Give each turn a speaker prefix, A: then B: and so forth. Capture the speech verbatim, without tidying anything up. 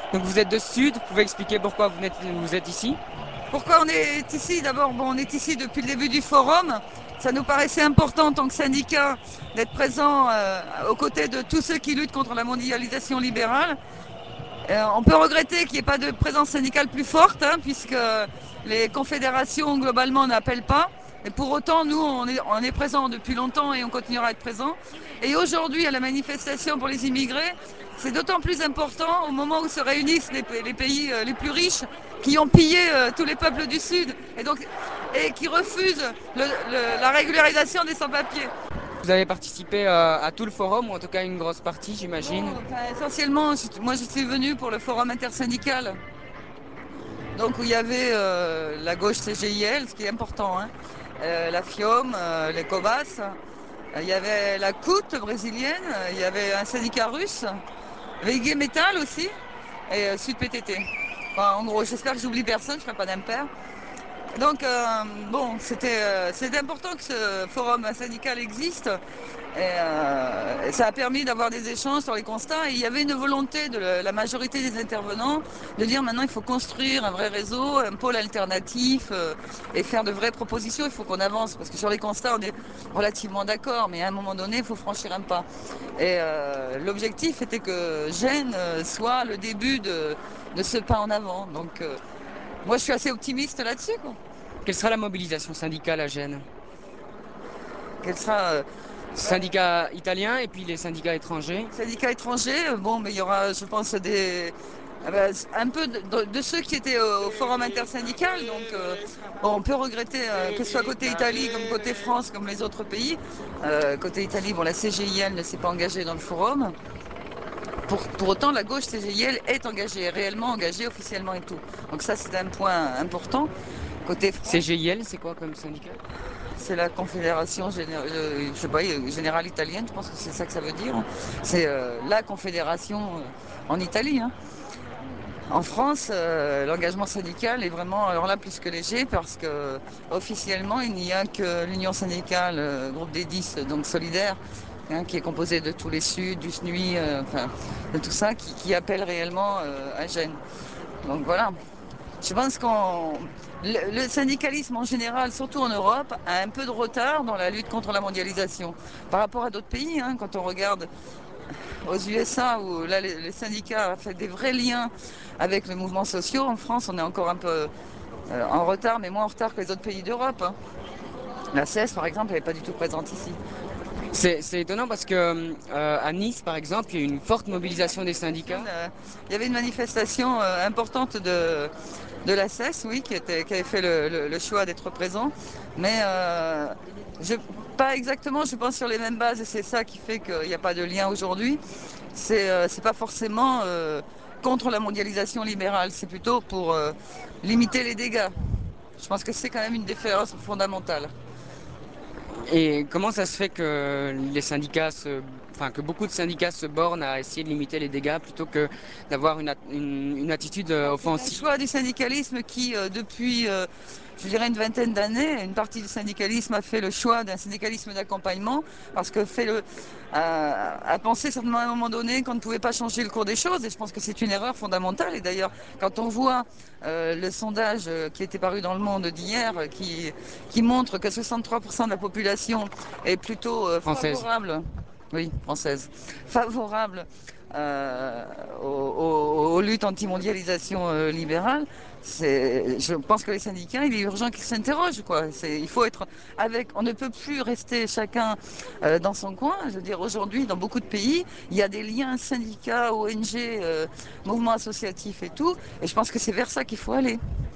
A: Donc vous êtes de Sud, vous pouvez expliquer pourquoi vous êtes, vous êtes ici?
B: Pourquoi on est ici? D'abord, bon, on est ici depuis le début du forum. Ça nous paraissait important en tant que syndicat d'être présent euh, aux côtés de tous ceux qui luttent contre la mondialisation libérale. Euh, on peut regretter qu'il n'y ait pas de présence syndicale plus forte, hein, puisque les confédérations globalement n'appellent pas. Et pour autant, nous, on est, on est présents depuis longtemps et on continuera à être présents. Et aujourd'hui, à la manifestation pour les immigrés, c'est d'autant plus important au moment où se réunissent les, les pays euh, les plus riches qui ont pillé euh, tous les peuples du Sud et, donc, et qui refusent le, le, la régularisation des sans-papiers.
A: Vous avez participé euh, à tout le forum, ou en tout cas une grosse partie,
B: Non,
A: j'imagine.
B: enfin, essentiellement, moi je suis venue pour le forum intersyndical. Donc où il y avait euh, la gauche C G I L, ce qui est important, hein, euh, la FIOM, euh, les COBAS, euh, il y avait la C U T brésilienne, euh, il y avait un syndicat russe, V G Metal aussi, et euh, Sud P T T. Enfin, en gros, j'espère que j'oublie personne, je ne ferai pas d'impair. Donc, euh, bon, c'était euh, c'était important que ce forum syndical existe. Et, euh, ça a permis d'avoir des échanges sur les constats. Et il y avait une volonté de la majorité des intervenants de dire maintenant il faut construire un vrai réseau, un pôle alternatif euh, et faire de vraies propositions. Il faut qu'on avance parce que sur les constats on est relativement d'accord, mais à un moment donné il faut franchir un pas. Et euh, l'objectif était que Gênes euh, soit le début de, de ce pas en avant. Donc euh, moi je suis assez optimiste là-dessus, quoi.
A: Quelle sera la mobilisation syndicale à Gênes?
B: Quelle sera euh,
A: Syndicats italiens et puis les syndicats étrangers.
B: syndicats étrangers, bon, mais il y aura, je pense, des, ah ben, un peu de, de, de ceux qui étaient au, au forum intersyndical. Donc, euh, bon, on peut regretter euh, que ce soit côté Italie comme côté France, comme les autres pays. Euh, côté Italie, bon, la C G I L ne s'est pas engagée dans le forum. Pour, pour autant, la gauche C G I L est engagée, réellement engagée, officiellement et tout. Donc ça, c'est un point important. Côté France,
A: C G I L, c'est quoi comme syndicat?
B: c'est la Confédération générale, euh, je sais pas, générale italienne, je pense que c'est ça que ça veut dire. C'est euh, la confédération euh, en Italie, hein. En France, euh, l'engagement syndical est vraiment alors là plus que léger parce que officiellement il n'y a que l'Union syndicale, euh, groupe des dix, donc solidaire, hein, qui est composé de tous les Suds, du S N U I, euh, enfin de tout ça, qui, qui appelle réellement euh, à Gênes. Donc voilà. Je pense qu'on le, le syndicalisme en général, surtout en Europe, a un peu de retard dans la lutte contre la mondialisation par rapport à d'autres pays. Hein, quand on regarde aux U S A où là les, les syndicats ont fait des vrais liens avec les mouvements sociaux, en France on est encore un peu euh, en retard, mais moins en retard que les autres pays d'Europe, hein. La C E S par exemple, elle n'est pas du tout présente ici.
A: C'est c'est étonnant parce que euh, à Nice, par exemple, il y a eu une forte
B: Il y avait une
A: mobilisation des
B: manifestation,
A: syndicats.
B: de, il y avait une manifestation euh, importante de, de la C E S, oui, qui, était, qui avait fait le, le, le choix d'être présent. Mais euh, je, pas exactement, je pense sur les mêmes bases, et c'est ça qui fait qu'il n'y a pas de lien aujourd'hui. C'est euh, c'est pas forcément euh, contre la mondialisation libérale, c'est plutôt pour euh, limiter les dégâts. Je pense que c'est quand même une différence fondamentale.
A: Et comment ça se fait que les syndicats se, enfin, que beaucoup de syndicats se bornent à essayer de limiter les dégâts plutôt que d'avoir une, une, une attitude euh,
B: C'est un
A: offensive?
B: choix du syndicalisme qui, euh, depuis, euh, je dirais, une vingtaine d'années, une partie du syndicalisme a fait le choix d'un syndicalisme d'accompagnement parce que fait le, a, a pensé certainement à un moment donné qu'on ne pouvait pas changer le cours des choses et je pense que c'est une erreur fondamentale. Et d'ailleurs, quand on voit euh, le sondage euh, qui était paru dans Le Monde d'hier, euh, qui, qui montre que soixante-trois pour cent de la population est plutôt euh,
A: Française.
B: favorable, oui, française, favorable euh, aux, aux- aux luttes anti-mondialisation euh, libérale, c'est, je pense que les syndicats, il est urgent qu'ils s'interrogent, quoi. C'est, il faut être avec, on ne peut plus rester chacun euh, dans son coin. Je veux dire, aujourd'hui, dans beaucoup de pays, il y a des liens syndicats, O N G, euh, mouvements associatifs et tout, et je pense que c'est vers ça qu'il faut aller.